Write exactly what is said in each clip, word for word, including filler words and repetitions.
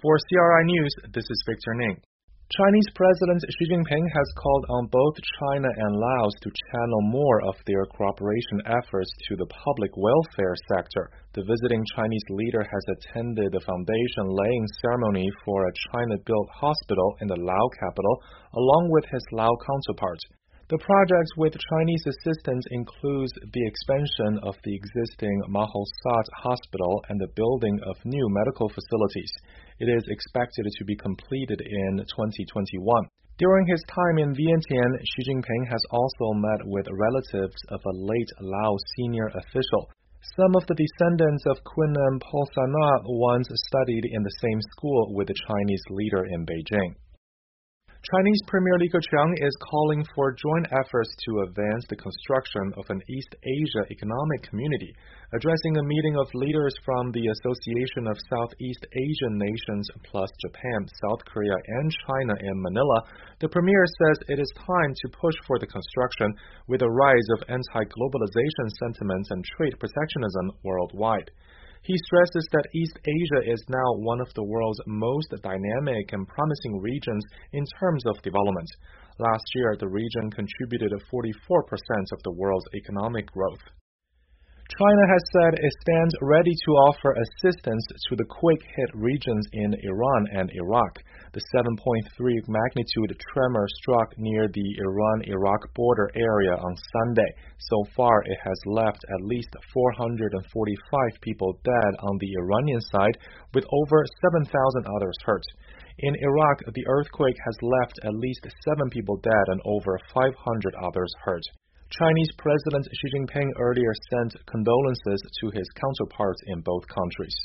For C R I News, this is Victor Ning. Chinese President Xi Jinping has called on both China and Laos to channel more of their cooperation efforts to the public welfare sector. The visiting Chinese leader has attended the foundation-laying ceremony for a China-built hospital in the Lao capital, along with his Lao counterpart. The project with Chinese assistance includes the expansion of the existing Mahousaat Hospital and the building of new medical facilities. It is expected to be completed in twenty twenty-one. During his time in Vientiane, Xi Jinping has also met with relatives of a late Lao senior official. Some of the descendants of Queen Paul Sana once studied in the same school with the Chinese leader in Beijing. Chinese Premier Li Keqiang is calling for joint efforts to advance the construction of an East Asia economic community. Addressing a meeting of leaders from the Association of Southeast Asian Nations plus Japan, South Korea, and China in Manila, the Premier says it is time to push for the construction with the rise of anti-globalization sentiments and trade protectionism worldwide. He stresses that East Asia is now one of the world's most dynamic and promising regions in terms of development. Last year, the region contributed forty-four percent of the world's economic growth. China has said it stands ready to offer assistance to the quake-hit regions in Iran and Iraq. The seven point three magnitude tremor struck near the Iran-Iraq border area on Sunday. So far, it has left at least four hundred forty-five people dead on the Iranian side, with over seven thousand others hurt. In Iraq, the earthquake has left at least seven people dead and over five hundred others hurt. Chinese President Xi Jinping earlier sent condolences to his counterparts in both countries.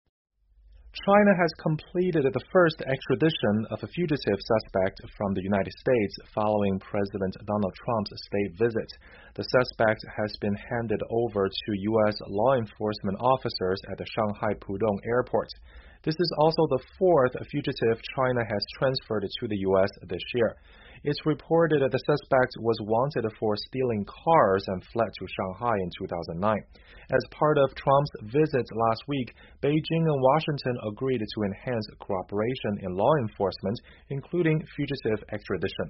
China has completed the first extradition of a fugitive suspect from the United States following President Donald Trump's state visit. The suspect has been handed over to U S law enforcement officers at the Shanghai Pudong Airport. This is also the fourth fugitive China has transferred to the U S this year. It's reported that the suspect was wanted for stealing cars and fled to Shanghai in two thousand nine. As part of Trump's visit last week, Beijing and Washington agreed to enhance cooperation in law enforcement, including fugitive extradition.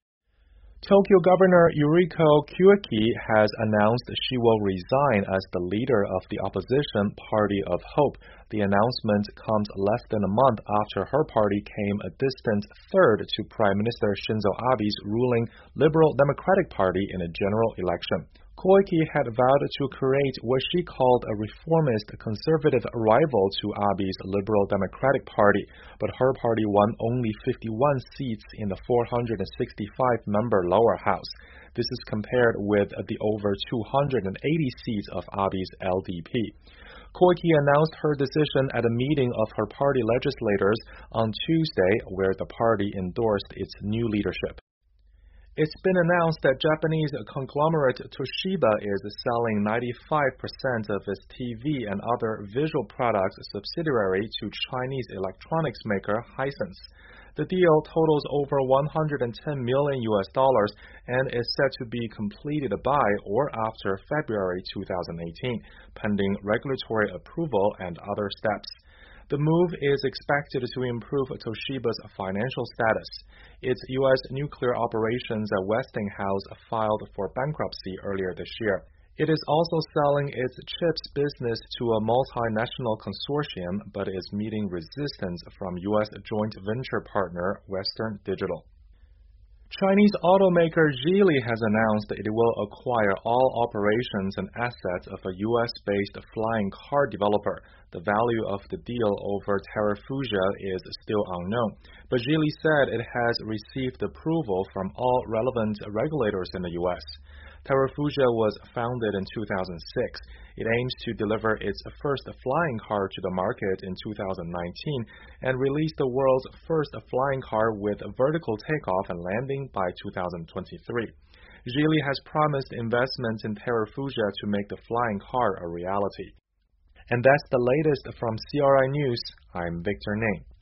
Tokyo Governor Yuriko Kyueki has announced she will resign as the leader of the opposition Party of Hope. The announcement comes less than a month after her party came a distant third to Prime Minister Shinzo Abe's ruling Liberal Democratic Party in a general election. Koike had vowed to create what she called a reformist conservative rival to Abe's Liberal Democratic Party, but her party won only fifty-one seats in the four hundred sixty-five member lower house. This is compared with the over two hundred eighty seats of Abe's L D P. Koike announced her decision at a meeting of her party legislators on Tuesday, where the party endorsed its new leadership. It's been announced that Japanese conglomerate Toshiba is selling ninety-five percent of its T V and other visual products subsidiary to Chinese electronics maker Hisense. The deal totals over one hundred ten million U S dollars and is set to be completed by or after February two thousand eighteen, pending regulatory approval and other steps. The move is expected to improve Toshiba's financial status. Its U S nuclear operations at Westinghouse filed for bankruptcy earlier this year. It is also selling its chips business to a multinational consortium, but is meeting resistance from U S joint venture partner Western Digital. Chinese automaker Geely has announced it will acquire all operations and assets of a U S-based flying car developer. The value of the deal over Terrafugia is still unknown, but Geely said it has received approval from all relevant regulators in the U S. Terrafugia was founded in two thousand six. It aims to deliver its first flying car to the market in two thousand nineteen and release the world's first flying car with vertical takeoff and landing by two thousand twenty-three. Geely has promised investments in Terrafugia to make the flying car a reality. And that's the latest from C R I News. I'm Victor Ning.